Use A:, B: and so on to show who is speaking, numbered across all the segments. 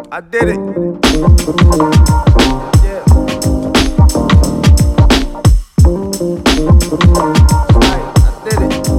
A: I did it. Yeah. Right, I did it.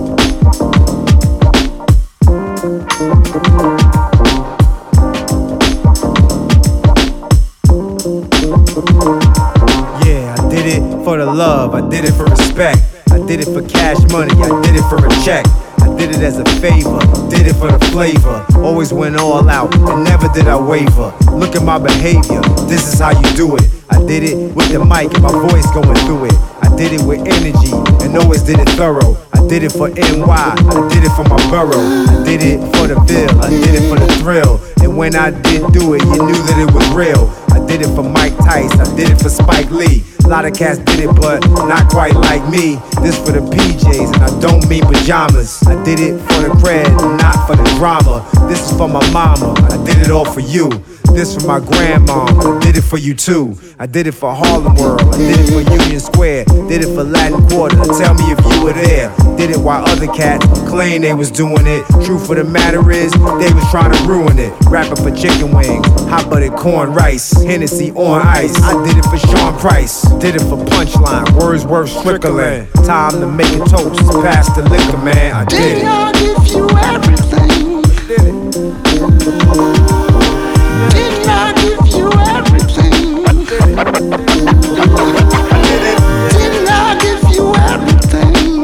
A: Yeah, I did it for the love, I did it for respect. I did it for cash money, I did it for a check. I did it as a favor, did it for the flavor. Always went all out, and never did I waver. Look at my behavior, this is how you do it. I did it with the mic and my voice going through it. I did it with energy, and always did it thorough. I did it for NY, I did it for my borough. I did it for the bill, I did it for the thrill. And when I did do it, you knew that it was real. I did it for Mike Tyson, I did it for Spike Lee. A lot of cats did it, but not quite like me. This for the PJs, and I don't mean pajamas. I did it for the cred, not for the drama. This is for my mama, I did it all for you. This for my grandma, I did it for you too. I did it for Harlem World, I did it for Union Square, did it for Latin Quarter. Tell me if you were there. Did it while other cats claimed they was doing it. Truth of the matter is, they was trying to ruin it. Rapping for chicken wings, hot buttered corn rice, Hennessy on ice. I did it for Sean Price, did it for Punchline, Wordsworth Strickland. Time to make a toast, pass the liquor, man. I did it.
B: Didn't I give you everything?
A: I did it.
B: Didn't I give you everything?
A: I did it. I did it.
B: Didn't I give you everything?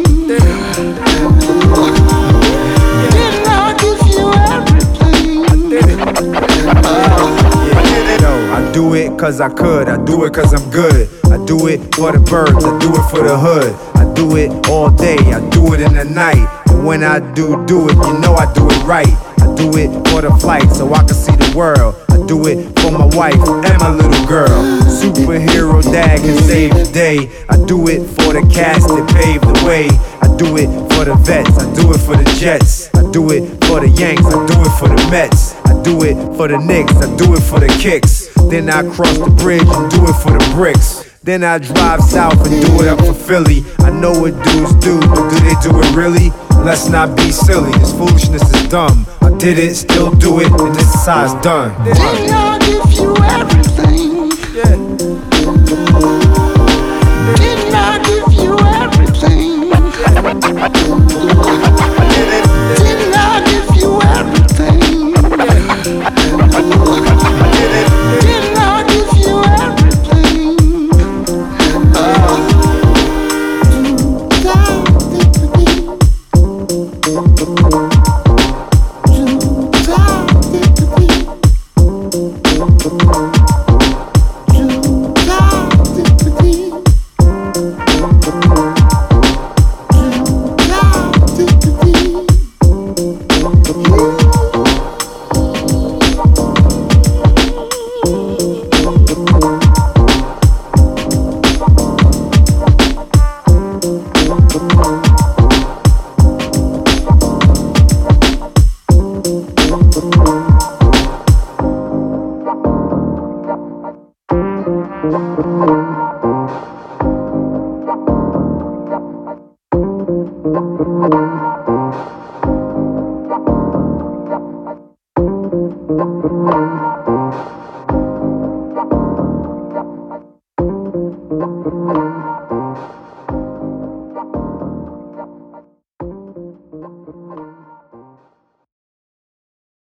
B: Didn't I give you everything?
A: I did it. Yo, I do it cause I could, I do it cause I'm good. I do it for the birds, I do it for the hood. I do it all day, I do it in the night. And when I do it, you know I do it right. I do it for the flight so I can see the world. I do it for my wife and my little girl. Superhero dad can save the day. I do it for the cats that paved the way. I do it for the vets, I do it for the Jets. I do it for the Yanks, I do it for the Mets. I do it for the Knicks, I do it for the kicks. Then I cross the bridge and do it for the bricks. Then I drive south and do it up for Philly. I know what dudes do, but do they do it really? Let's not be silly, this foolishness is dumb. I did it, still do it, and this is how it's done.
B: Didn't I give you everything?
A: Yeah.
B: Didn't I give you everything? Didn't I give you everything? Didn't I give you everything?